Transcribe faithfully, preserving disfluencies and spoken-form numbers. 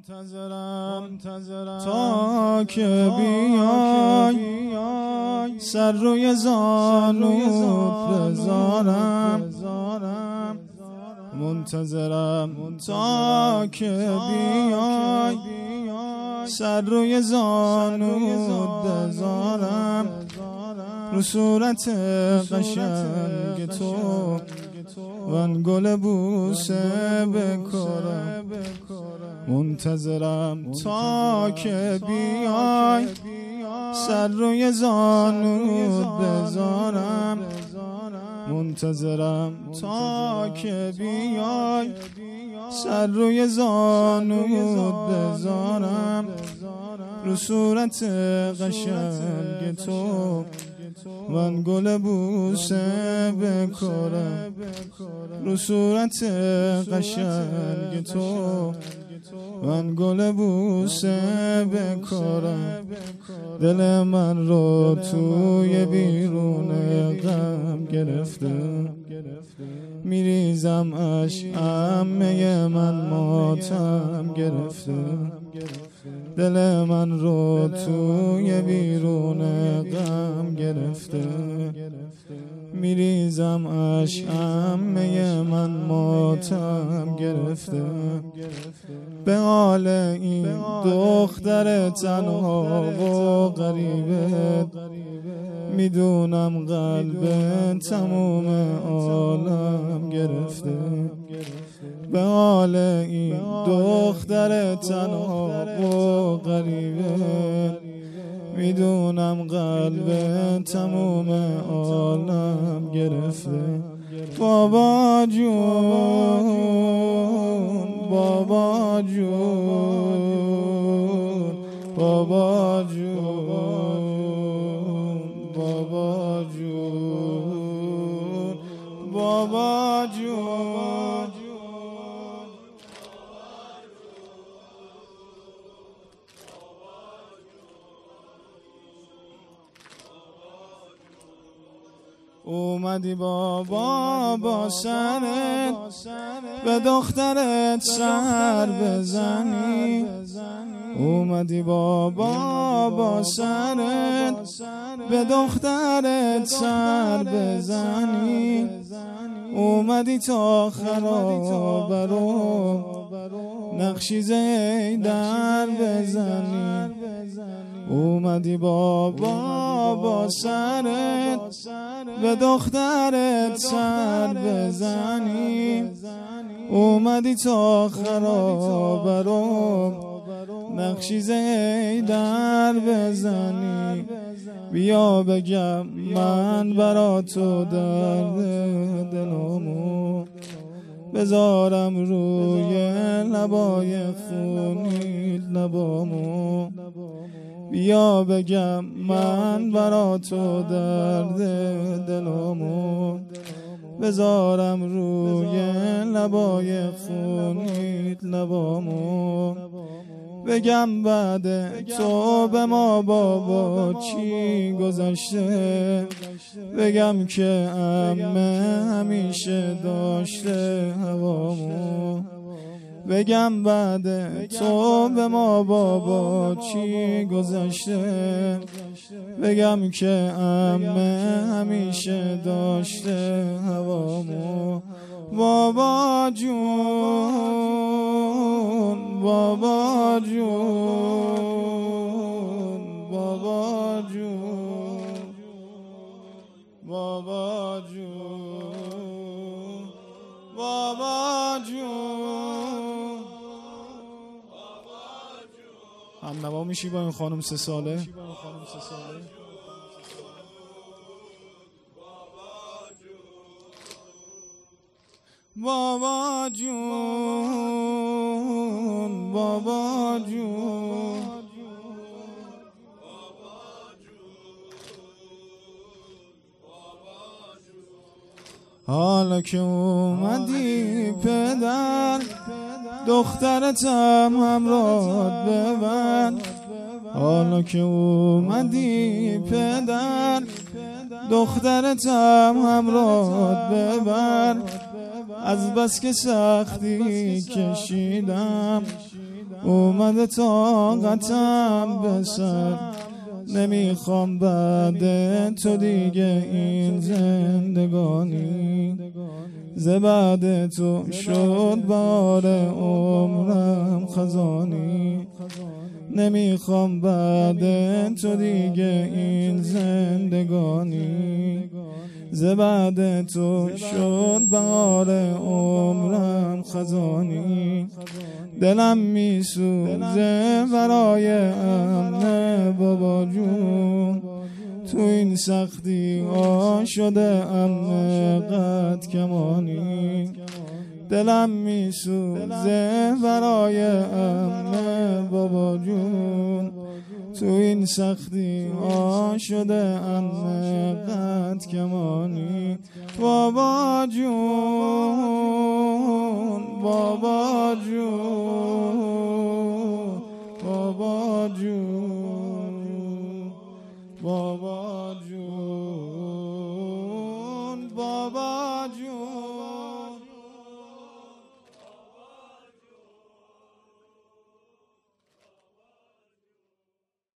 منتظرم تا که بیای سر روی زانوت بذارم. منتظرم تا که بیای سر روی زانوت بذارم. رو صورت قشنگ تو وان گل بوسه بکارم. منتظرم تا که بیای سر روی زانوت بذارم. منتظرم تا که بیای سر روی زانوت بذارم. رو صورت قشنگ تو وان گل بوسه بکارم. رو صورت قشنگ تو وان گل بوسه بکارم. دل من رو توی بیرون غم گرفته، میریزم اشکم می من ماتم گرفته. دل من رو توی بیرون غم گرفته، میریزم اشکم می من ماتم گرفته. به حال این دختر تنها و غریبه، میدونم قلب تموم عالم گرفته. به حال این دختر تنها و غریبه، میدونم قلب تموم عالم گرفته. بابا جون بابا جون بابا جون بابا جون بابا جون. اومدی بابا با سرت به دخترت سر بزنی. اومدی بابا با سرت به دخترت سر بزنی. اومدی تا خراب رو نقشی زیدر بزنی. اومدی بابا با سرت به دخترت سر بزنی. اومدی تا خراب رو نقشی زیدر بزنی. بیا بگم من برا تو درد دلمو بذارم روی لبای خونی لبامو. بیا بگم من برا تو درد دلمو بذارم روی لبای خونی لبامو. بگم بعد تو به ما بابا چی گذشته، بگم که عمه همیشه داشته هوامو. بگم بعد تو به ما بابا چی گذشته، بگم که عمه همیشه داشته هوامو. بابا جون بابا جون بابا جون بابا جون بابا جون. هم نوا میشی با این خانم سه ساله؟ بابا جون بابا جون حالا که اومدی پدر دخترتم همراهت ببر. حالا که اومدی پدر دخترتم همراهت ببر. از بس که سختی کشیدم اومده طاقتم به سر، نمیخوام بعد تو دیگه این زندگانی، ز بعد تو شد بار عمرم خزانی، نمیخوام بعد تو دیگه این زندگانی، ز بعد تو شد بار عمرم خزانی، دلم میسوزه برای امن بابا جون، تو این سختی ها شده امن قد کمانی، دلم میسوزه برای امن بابا جون، تو این سختی ها شده امن قد کمانی، بابا جون بابا جون بابا جون بابا جون بابا جون.